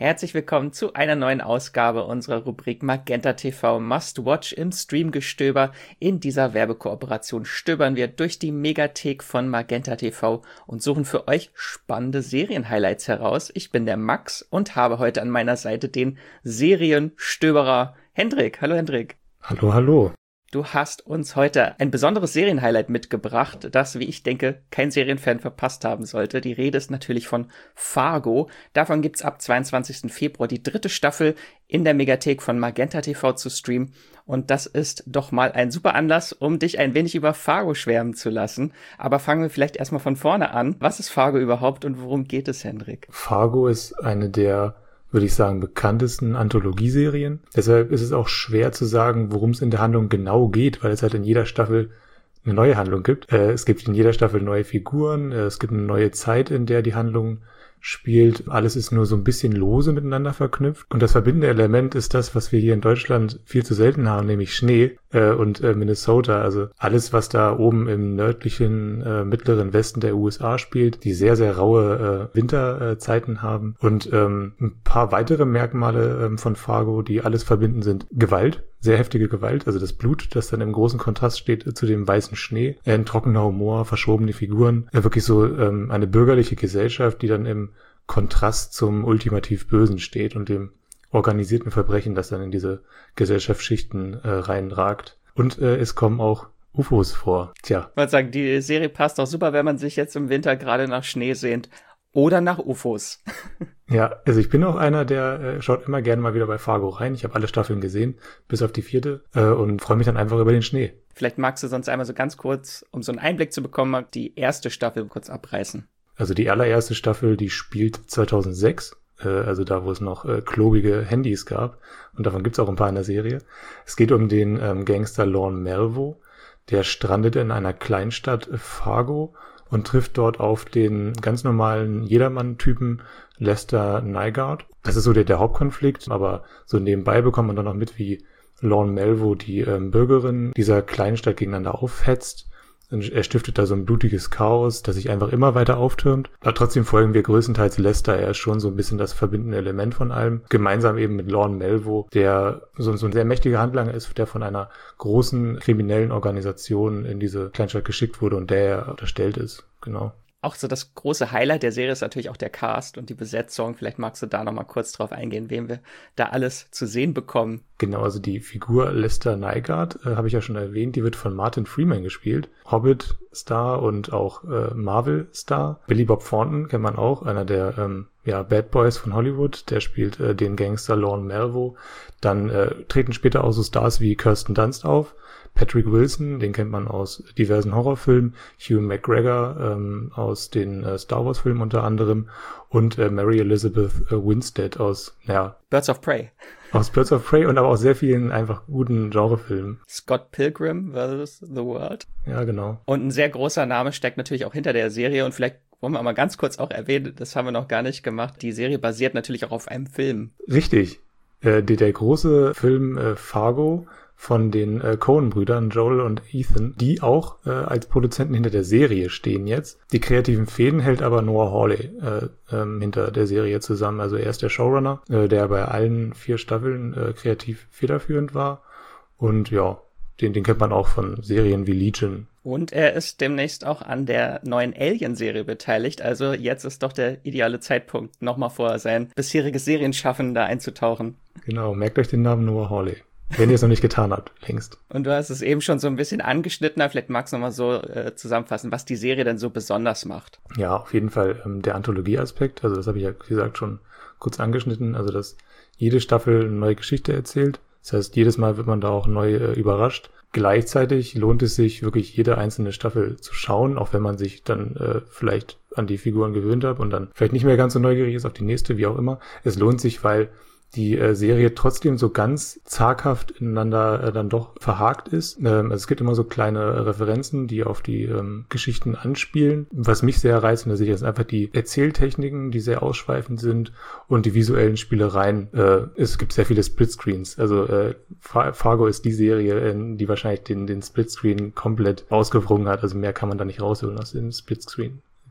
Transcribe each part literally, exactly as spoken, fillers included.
Herzlich willkommen zu einer neuen Ausgabe unserer Rubrik Magenta T V Must Watch im Streamgestöber. In dieser Werbekooperation stöbern wir durch die Megathek von Magenta T V und suchen für euch spannende Serienhighlights heraus. Ich bin der Max und habe heute an meiner Seite den Serienstöberer Hendrik. Hallo Hendrik. Hallo, hallo. Du hast uns heute ein besonderes Serienhighlight mitgebracht, das, wie ich denke, kein Serienfan verpasst haben sollte. Die Rede ist natürlich von Fargo. Davon gibt's ab zweiundzwanzigsten Februar die dritte Staffel in der Megathek von Magenta T V zu streamen. Und das ist doch mal ein super Anlass, um dich ein wenig über Fargo schwärmen zu lassen. Aber fangen wir vielleicht erstmal von vorne an. Was ist Fargo überhaupt und worum geht es, Hendrik? Fargo ist eine der, würde ich sagen, bekanntesten Anthologieserien. Deshalb ist es auch schwer zu sagen, worum es in der Handlung genau geht, weil es halt in jeder Staffel eine neue Handlung gibt. Äh, es gibt in jeder Staffel neue Figuren, äh, es gibt eine neue Zeit, in der die Handlung spielt. Alles ist nur so ein bisschen lose miteinander verknüpft. Und das verbindende Element ist das, was wir hier in Deutschland viel zu selten haben, nämlich Schnee äh, und äh, Minnesota. Also alles, was da oben im nördlichen, äh, mittleren Westen der U S A spielt, die sehr, sehr raue äh, Winterzeiten äh, haben. Und ähm, ein paar weitere Merkmale ähm, von Fargo, die alles verbinden, sind Gewalt. Sehr heftige Gewalt, also das Blut, das dann im großen Kontrast steht zu dem weißen Schnee, äh, ein trockener Humor, verschobene Figuren, äh, wirklich so ähm, eine bürgerliche Gesellschaft, die dann im Kontrast zum ultimativ Bösen steht und dem organisierten Verbrechen, das dann in diese Gesellschaftsschichten äh, reinragt. Und äh, es kommen auch U F Os vor. Tja. Ich wollte sagen, die Serie passt auch super, wenn man sich jetzt im Winter gerade nach Schnee sehnt. Oder nach U F Os. Ja, also ich bin auch einer, der äh, schaut immer gerne mal wieder bei Fargo rein. Ich habe alle Staffeln gesehen, bis auf die vierte, äh, und freue mich dann einfach über den Schnee. Vielleicht magst du sonst einmal so ganz kurz, um so einen Einblick zu bekommen, die erste Staffel kurz abreißen. Also die allererste Staffel, die spielt zweitausendsechs, äh, also da, wo es noch äh, klobige Handys gab. Und davon gibt's auch ein paar in der Serie. Es geht um den ähm, Gangster Lorne Malvo. Der strandet in einer Kleinstadt äh, Fargo und trifft dort auf den ganz normalen Jedermann-Typen Lester Nygaard. Das ist so der, der Hauptkonflikt, aber so nebenbei bekommt man dann noch mit, wie Lorne Malvo die ähm, Bürgerinnen dieser Kleinstadt gegeneinander aufhetzt. Und er stiftet da so ein blutiges Chaos, das sich einfach immer weiter auftürmt. Aber trotzdem folgen wir größtenteils Lester. Er ist schon so ein bisschen das verbindende Element von allem. Gemeinsam eben mit Lorne Malvo, der so, so ein sehr mächtiger Handlanger ist, der von einer großen kriminellen Organisation in diese Kleinstadt geschickt wurde und der er unterstellt ist. Genau. Auch so das große Highlight der Serie ist natürlich auch der Cast und die Besetzung. Vielleicht magst du da noch mal kurz drauf eingehen, wem wir da alles zu sehen bekommen. Genau, also die Figur Lester Nygaard, äh, habe ich ja schon erwähnt, die wird von Martin Freeman gespielt. Hobbit-Star und auch äh, Marvel-Star. Billy Bob Thornton kennt man auch, einer der ähm, ja, Bad Boys von Hollywood. Der spielt äh, den Gangster Lorne Malvo. Dann äh, treten später auch so Stars wie Kirsten Dunst auf. Patrick Wilson, den kennt man aus diversen Horrorfilmen, Hugh McGregor ähm, aus den äh, Star Wars Filmen unter anderem und äh, Mary Elizabeth äh, Winstead aus, ja, Birds of Prey. Aus Birds of Prey und aber auch sehr vielen einfach guten Genrefilmen. Scott Pilgrim versus The World. Ja, genau. Und ein sehr großer Name steckt natürlich auch hinter der Serie und vielleicht wollen wir mal ganz kurz auch erwähnen, das haben wir noch gar nicht gemacht, die Serie basiert natürlich auch auf einem Film. Richtig. Äh, der, der große Film äh, Fargo von den äh, Coen-Brüdern, Joel und Ethan, die auch äh, als Produzenten hinter der Serie stehen jetzt. Die kreativen Fäden hält aber Noah Hawley äh, ähm, hinter der Serie zusammen. Also er ist der Showrunner, äh, der bei allen vier Staffeln äh, kreativ federführend war. Und ja, den, den kennt man auch von Serien wie Legion. Und er ist demnächst auch an der neuen Alien-Serie beteiligt. Also jetzt ist doch der ideale Zeitpunkt, nochmal vor sein bisheriges Serienschaffen da einzutauchen. Genau, merkt euch den Namen Noah Hawley. Wenn ihr es noch nicht getan habt, längst. Und du hast es eben schon so ein bisschen angeschnitten, vielleicht magst du noch mal so äh, zusammenfassen, was die Serie denn so besonders macht. Ja, auf jeden Fall ähm, der Anthologie-Aspekt, also das habe ich ja, wie gesagt, schon kurz angeschnitten, also dass jede Staffel eine neue Geschichte erzählt. Das heißt, jedes Mal wird man da auch neu äh, überrascht. Gleichzeitig lohnt es sich wirklich, jede einzelne Staffel zu schauen, auch wenn man sich dann äh, vielleicht an die Figuren gewöhnt hat und dann vielleicht nicht mehr ganz so neugierig ist auf die nächste, wie auch immer. Es lohnt sich, weil die äh, Serie trotzdem so ganz zaghaft ineinander äh, dann doch verhakt ist. Ähm, also es gibt immer so kleine Referenzen, die auf die ähm, Geschichten anspielen. Was mich sehr reizt in der Serie ist einfach die Erzähltechniken, die sehr ausschweifend sind und die visuellen Spielereien. Äh, es gibt sehr viele Splitscreens. Also äh, Far- Fargo ist die Serie, äh, die wahrscheinlich den, den Splitscreen komplett ausgewrungen hat. Also mehr kann man da nicht rausholen aus dem Splitscreen.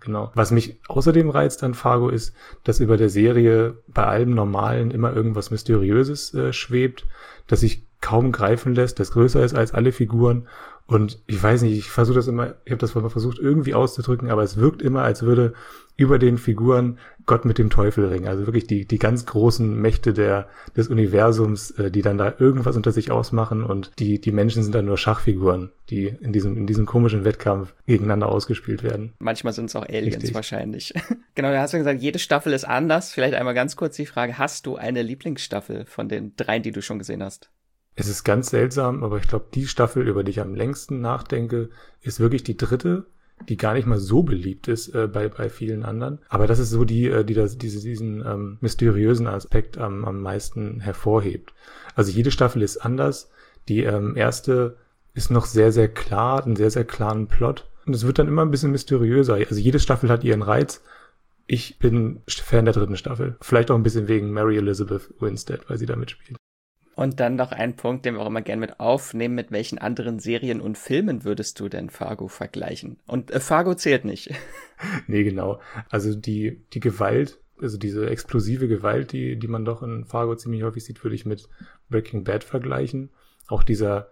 genau. Was mich außerdem reizt an Fargo ist, dass über der Serie bei allem Normalen immer irgendwas Mysteriöses äh, schwebt, das sich kaum greifen lässt, das größer ist als alle Figuren. Und ich weiß nicht, ich versuche das immer, ich habe das mal versucht irgendwie auszudrücken, aber es wirkt immer, als würde über den Figuren Gott mit dem Teufel ringen. Also wirklich die die ganz großen Mächte der des Universums, äh, die dann da irgendwas unter sich ausmachen, und die die Menschen sind dann nur Schachfiguren, die in diesem in diesem komischen Wettkampf gegeneinander ausgespielt werden. Manchmal sind es auch Aliens. Richtig. Wahrscheinlich. Genau, du hast ja gesagt, jede Staffel ist anders. Vielleicht einmal ganz kurz die Frage, hast du eine Lieblingsstaffel von den dreien, die du schon gesehen hast? Es ist ganz seltsam, aber ich glaube, die Staffel, über die ich am längsten nachdenke, ist wirklich die dritte, die gar nicht mal so beliebt ist äh, bei bei vielen anderen. Aber das ist so die, äh, die das, diese, diesen ähm, mysteriösen Aspekt am, am meisten hervorhebt. Also jede Staffel ist anders. Die ähm, erste ist noch sehr, sehr klar, hat einen sehr, sehr klaren Plot. Und es wird dann immer ein bisschen mysteriöser. Also jede Staffel hat ihren Reiz. Ich bin Fan der dritten Staffel. Vielleicht auch ein bisschen wegen Mary Elizabeth Winstead, weil sie da mitspielt. Und dann noch ein Punkt, den wir auch immer gerne mit aufnehmen. Mit welchen anderen Serien und Filmen würdest du denn Fargo vergleichen? Und äh, Fargo zählt nicht. Nee, genau. Also die die Gewalt, also diese explosive Gewalt, die die man doch in Fargo ziemlich häufig sieht, würde ich mit Breaking Bad vergleichen. Auch dieser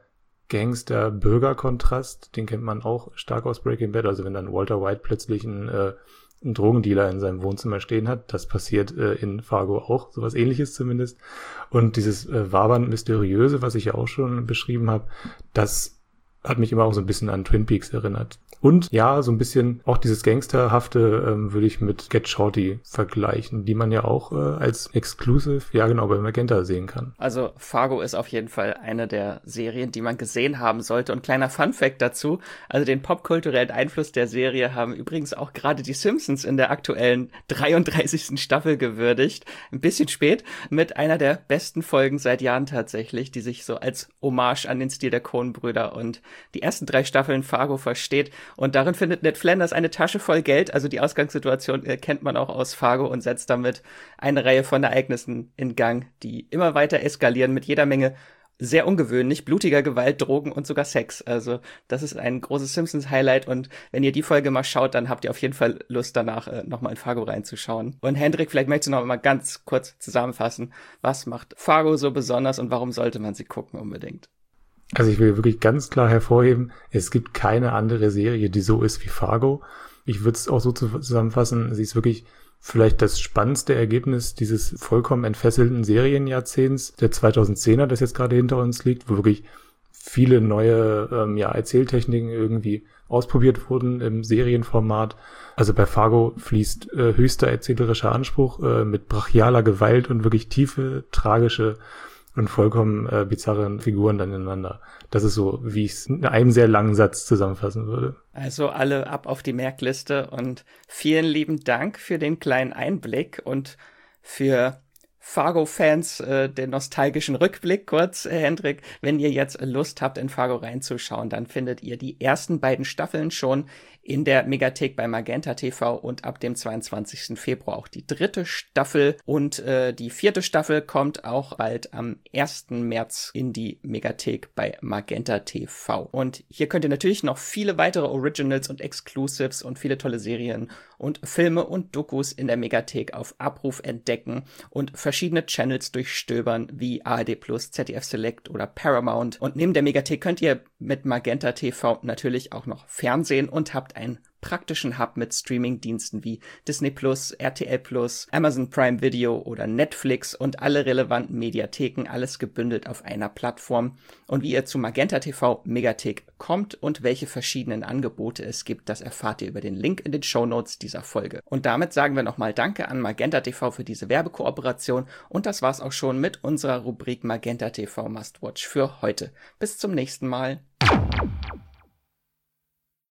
Gangster-Bürger-Kontrast, den kennt man auch stark aus Breaking Bad. Also wenn dann Walter White plötzlich ein äh, einen Drogendealer in seinem Wohnzimmer stehen hat. Das passiert äh, in Fargo auch, sowas Ähnliches zumindest. Und dieses äh, wabern Mysteriöse, was ich ja auch schon beschrieben habe, das hat mich immer auch so ein bisschen an Twin Peaks erinnert. Und ja, so ein bisschen auch dieses Gangsterhafte ähm, würde ich mit Get Shorty vergleichen, die man ja auch äh, als Exclusive, ja genau, bei Magenta sehen kann. Also Fargo ist auf jeden Fall eine der Serien, die man gesehen haben sollte. Und kleiner Funfact dazu, also den popkulturellen Einfluss der Serie haben übrigens auch gerade die Simpsons in der aktuellen dreiunddreißigsten Staffel gewürdigt. Ein bisschen spät, mit einer der besten Folgen seit Jahren tatsächlich, die sich so als Hommage an den Stil der Coen-Brüder und die ersten drei Staffeln Fargo versteht. Und darin findet Ned Flanders eine Tasche voll Geld. Also die Ausgangssituation äh, kennt man auch aus Fargo und setzt damit eine Reihe von Ereignissen in Gang, die immer weiter eskalieren mit jeder Menge sehr ungewöhnlich blutiger Gewalt, Drogen und sogar Sex. Also das ist ein großes Simpsons-Highlight. Und wenn ihr die Folge mal schaut, dann habt ihr auf jeden Fall Lust danach äh, nochmal in Fargo reinzuschauen. Und Hendrik, vielleicht möchtest du noch mal ganz kurz zusammenfassen, was macht Fargo so besonders und warum sollte man sie gucken unbedingt? Also ich will wirklich ganz klar hervorheben, es gibt keine andere Serie, die so ist wie Fargo. Ich würde es auch so zusammenfassen, sie ist wirklich vielleicht das spannendste Ergebnis dieses vollkommen entfesselten Serienjahrzehnts der zweitausendzehner, das jetzt gerade hinter uns liegt, wo wirklich viele neue ähm, ja, Erzähltechniken irgendwie ausprobiert wurden im Serienformat. Also bei Fargo fließt äh, höchster erzählerischer Anspruch äh, mit brachialer Gewalt und wirklich tiefe, tragische und vollkommen äh, bizarren Figuren dann ineinander. Das ist so, wie ich es in einem sehr langen Satz zusammenfassen würde. Also alle ab auf die Merkliste und vielen lieben Dank für den kleinen Einblick und für Fargo-Fans äh, den nostalgischen Rückblick kurz, äh, Hendrik. Wenn ihr jetzt Lust habt, in Fargo reinzuschauen, dann findet ihr die ersten beiden Staffeln schon in der Megathek bei Magenta T V und ab dem zweiundzwanzigsten Februar auch die dritte Staffel. Und äh, die vierte Staffel kommt auch bald am ersten März in die Megathek bei Magenta T V. Und hier könnt ihr natürlich noch viele weitere Originals und Exclusives und viele tolle Serien und Filme und Dokus in der Megathek auf Abruf entdecken und verschiedene Channels durchstöbern wie A R D Plus, Z D F Select oder Paramount. Und neben der Megathek könnt ihr mit Magenta T V natürlich auch noch Fernsehen und habt einen praktischen Hub mit Streaming-Diensten wie Disney Plus, R T L Plus, Amazon Prime Video oder Netflix und alle relevanten Mediatheken, alles gebündelt auf einer Plattform. Und wie ihr zu Magenta T V Megathek kommt und welche verschiedenen Angebote es gibt, das erfahrt ihr über den Link in den Shownotes dieser Folge. Und damit sagen wir nochmal Danke an Magenta T V für diese Werbekooperation und das war's auch schon mit unserer Rubrik Magenta T V Must Watch für heute. Bis zum nächsten Mal.